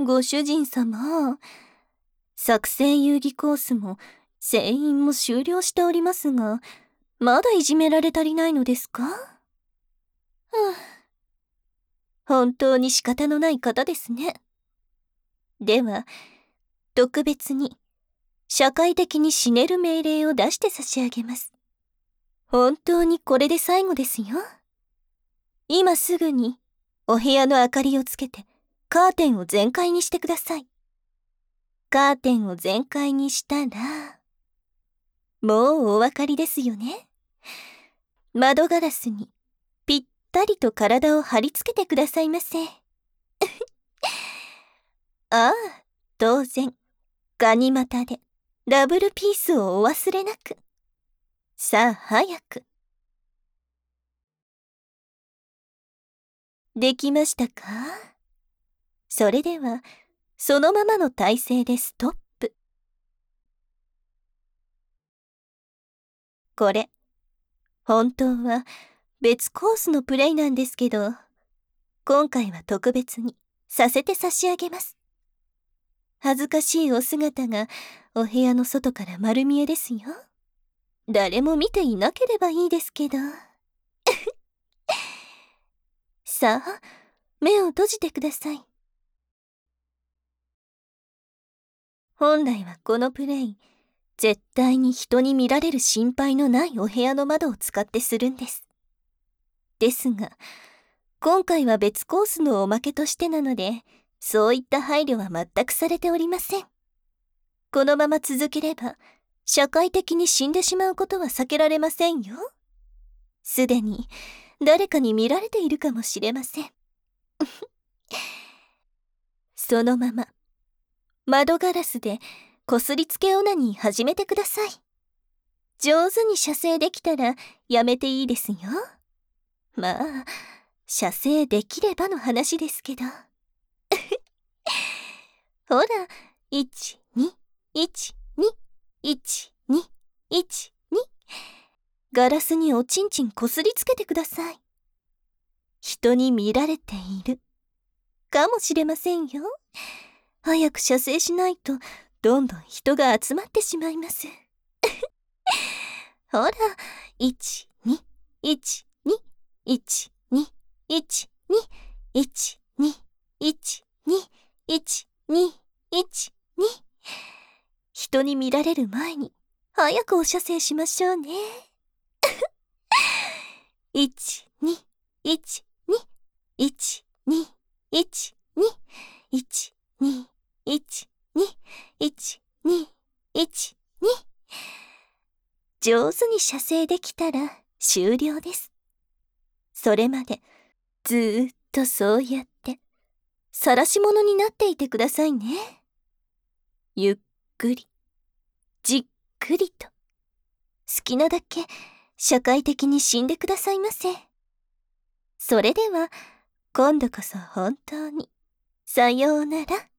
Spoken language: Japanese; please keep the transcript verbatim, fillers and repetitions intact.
ご主人様、作戦遊戯コースも船員も終了しておりますが、まだいじめられ足りないのですか？はあ、本当に仕方のない方ですね。では、特別に社会的に死ねる命令を出して差し上げます。本当にこれで最後ですよ。今すぐにお部屋の明かりをつけてカーテンを全開にしてください。カーテンを全開にしたら、もうお分かりですよね。窓ガラスにぴったりと体を貼り付けてくださいませ。ああ、当然、ガニ股でダブルピースをお忘れなく。さあ、早く。できましたか？それでは、そのままの体勢でストップ。これ、本当は別コースのプレイなんですけど、今回は特別にさせて差し上げます。恥ずかしいお姿がお部屋の外から丸見えですよ。誰も見ていなければいいですけど。さあ、目を閉じてください。本来はこのプレイ、絶対に人に見られる心配のないお部屋の窓を使ってするんです。ですが、今回は別コースのおまけとしてなので、そういった配慮は全くされておりません。このまま続ければ、社会的に死んでしまうことは避けられませんよ。すでに誰かに見られているかもしれません。そのまま、窓ガラスでこすりつけオナニー始めてください。上手に射精できたらやめていいですよ。まあ、射精できればの話ですけど。ほら、いち、に、いち、に、いち、に、いち、に。ガラスにおちんちんこすりつけてください。人に見られている。かもしれませんよ。早く射精しないと、どんどん人が集まってしまいます。ほら、いち、に、いち、に、いち、に、いち、に、いち、に、いち、に、いち、に、いち、に。人に見られる前に、早くお射精しましょうね。いち、に、いち、に、いち、に、いち、に、いち、に、いち、に、いち、に、いち、に。上手に射精できたら終了です。それまでずーっとそうやって晒し者になっていてくださいね。ゆっくり、じっくりと、好きなだけ社会的に死んでくださいませ。それでは、今度こそ本当に、さようなら。